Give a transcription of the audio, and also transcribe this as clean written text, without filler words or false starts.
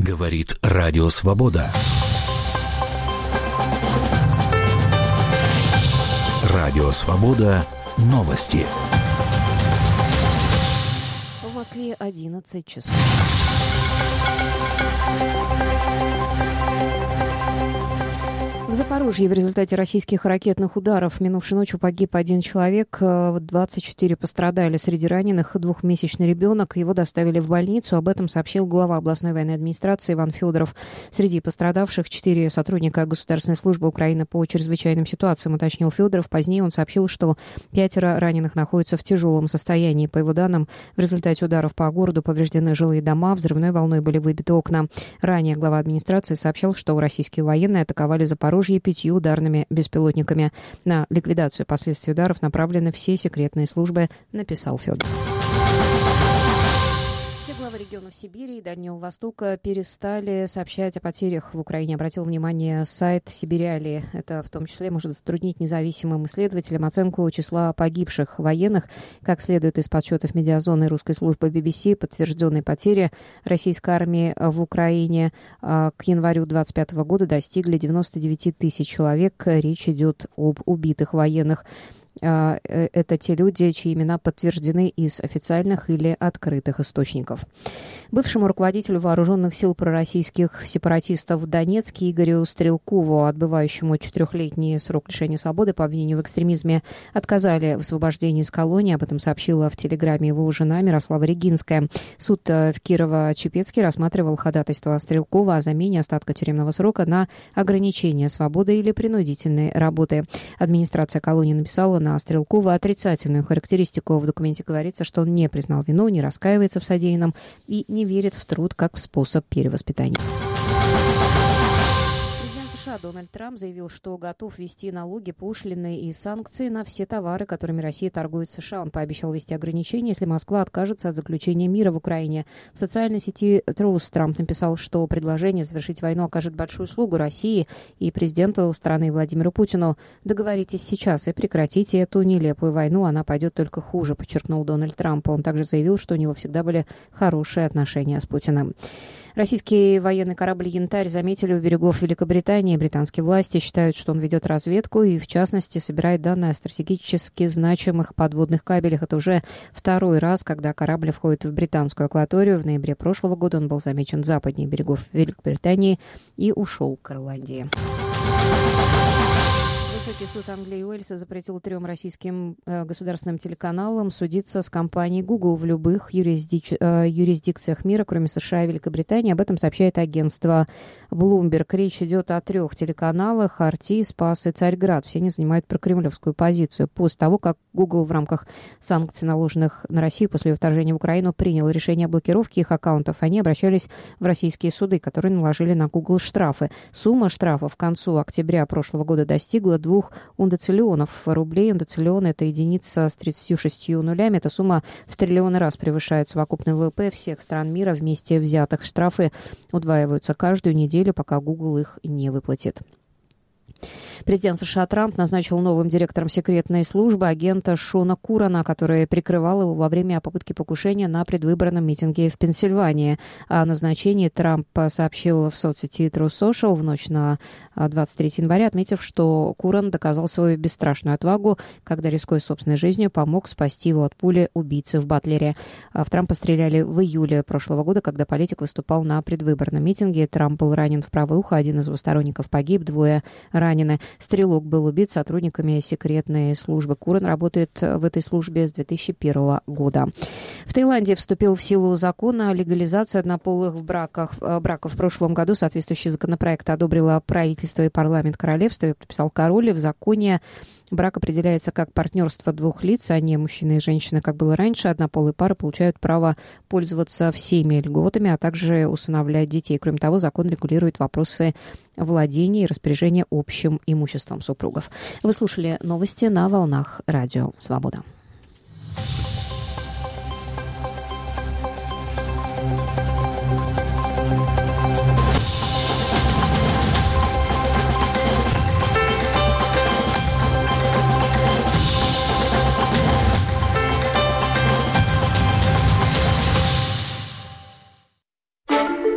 Говорит Радио Свобода. Радио Свобода. Новости. В Москве 11 часов. В Запорожье в результате российских ракетных ударов минувшей ночью погиб 1 человек, 24 пострадали. Среди раненых 2-месячный ребенок. Его доставили в больницу. Об этом сообщил глава областной военной администрации Иван Федоров. Среди пострадавших 4 сотрудника Государственной службы Украины по чрезвычайным ситуациям, уточнил Федоров. Позднее он сообщил, что 5 раненых находятся в тяжелом состоянии. По его данным, в результате ударов по городу повреждены жилые дома, взрывной волной были выбиты окна. Ранее глава администрации сообщил, что российские военные атаковали Запорожье 5 ударными беспилотниками. На ликвидацию последствий ударов направлены все секретные службы, написал Федоров. Все главы регионов Сибири и Дальнего Востока перестали сообщать о потерях в Украине. Обратил внимание сайт Сибириали. Это в том числе может затруднить независимым исследователям оценку числа погибших военных. Как следует из подсчетов медиазоны русской службы BBC, подтвержденные потери российской армии в Украине к январю 2025 года достигли 99 тысяч человек. Речь идет об убитых военных. Это те люди, чьи имена подтверждены из официальных или открытых источников. Бывшему руководителю вооруженных сил пророссийских сепаратистов в Донецке Игорю Стрелкову, отбывающему 4-летний срок лишения свободы по обвинению в экстремизме, отказали в освобождении из колонии. Об этом сообщила в Телеграме его жена Мирослава Регинская. Суд в Кирово-Чепецке рассматривал ходатайство Стрелкова о замене остатка тюремного срока на ограничение свободы или принудительной работы. Администрация колонии написала на Стрелкова отрицательную характеристику. В документе говорится, что он не признал вину, не раскаивается в содеянном и не верит в труд как в способ перевоспитания. США Дональд Трамп заявил, что готов ввести налоги, пошлины и санкции на все товары, которыми Россия торгует в США. Он пообещал ввести ограничения, если Москва откажется от заключения мира в Украине. В социальной сети Truth Трамп написал, что предложение завершить войну окажет большую услугу России и президенту страны Владимиру Путину. Договоритесь сейчас и прекратите эту нелепую войну, она пойдет только хуже, подчеркнул Дональд Трамп. Он также заявил, что у него всегда были хорошие отношения с Путиным. Российский военный корабль «Янтарь» заметили у берегов Великобритании. Британские власти считают, что он ведет разведку и, в частности, собирает данные о стратегически значимых подводных кабелях. Это уже второй раз, когда корабль входит в британскую акваторию. В ноябре прошлого года он был замечен западнее берегов Великобритании и ушел к Ирландии. Высокий суд Англии и Уэльса запретил 3 российским государственным телеканалам судиться с компанией Google в любых юрисдикциях мира, кроме США и Великобритании. Об этом сообщает агентство Bloomberg. Речь идет о 3 телеканалах: RT, Спас и Царьград. Все они занимают прокремлевскую позицию. После того, как Google в рамках санкций, наложенных на Россию после вторжения в Украину, принял решение о блокировке их аккаунтов, они обращались в российские суды, которые наложили на Google штрафы. Сумма штрафов к концу октября прошлого года достигла 2 ундециллионов рублей. Ундециллион — это единица с 36 нулями. Эта сумма в триллионы раз превышает совокупный ВВП всех стран мира вместе взятых. Штрафы удваиваются каждую неделю, пока Google их не выплатит. Президент США Трамп назначил новым директором секретной службы агента Шона Курана, который прикрывал его во время попытки покушения на предвыборном митинге в Пенсильвании. О назначении Трамп сообщил в соцсети Truth Social в ночь на 23 января, отметив, что Куран доказал свою бесстрашную отвагу, когда, рискуя собственной жизнью, помог спасти его от пули убийцы в Батлере. В Трампа стреляли в июле прошлого года, когда политик выступал на предвыборном митинге. Трамп был ранен в правое ухо, один из его сторонников погиб, 2 ранены. Стрелок был убит сотрудниками секретной службы. Куран работает в этой службе с 2001 года. В Таиланде вступил в силу закон о легализации однополых браков. В прошлом году соответствующий законопроект одобрило правительство и парламент королевства, и подписал король. В законе брак определяется как партнерство 2 лиц, а не мужчины и женщины, как было раньше. Однополые пары получают право пользоваться всеми льготами, а также усыновлять детей. Кроме того, закон регулирует вопросы владения и распоряжения общим имуществом супругов. Вы слушали новости на волнах Радио Свобода.